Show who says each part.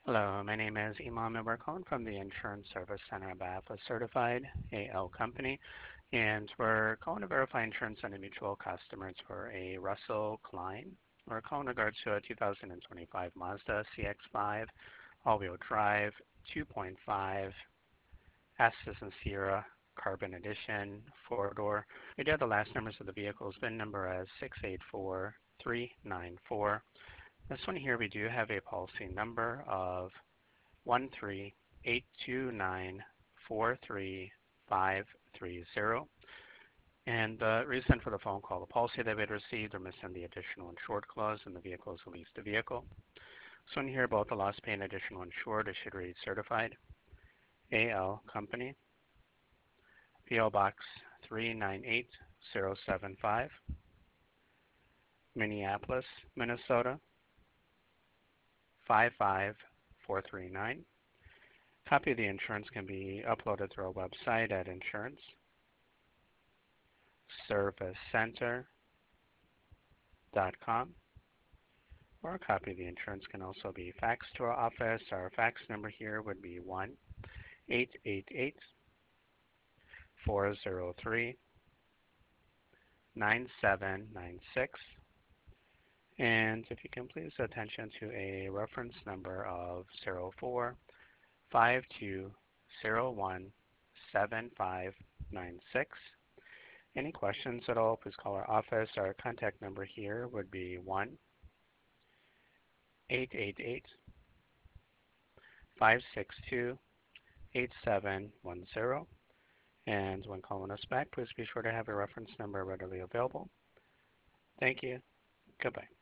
Speaker 1: Hello, my name is Imam and we're calling from the Insurance Service Center on behalf of Certified AL Company, and we're calling to verify insurance on a mutual customers for a Russell Klein. We're calling in regards to a 2025 Mazda CX-5 all-wheel drive 2.5 S as in Sierra Carbon Edition four-door. We do have the last numbers of the vehicle's VIN number as 684394. This one here we do have a policy number of 13829433530. And the reason for the phone call, the policy that we had received are missing the additional insured clause and the vehicle is a leased vehicle. So in here, both the loss pay and additional insured, it should read certified. AL Company, PO Box 398075, Minneapolis, Minnesota 55439. Copy of the insurance can be uploaded through our website at insuranceservicecenter.com, or a copy of the insurance can also be faxed to our office. Our fax number here would be 1-888-403-9796. And if you can please pay attention to a reference number of 0452017596. Any questions at all, please call our office. Our contact number here would be 1-888-562-8710. And when calling us back, please be sure to have your reference number readily available. Thank you. Goodbye.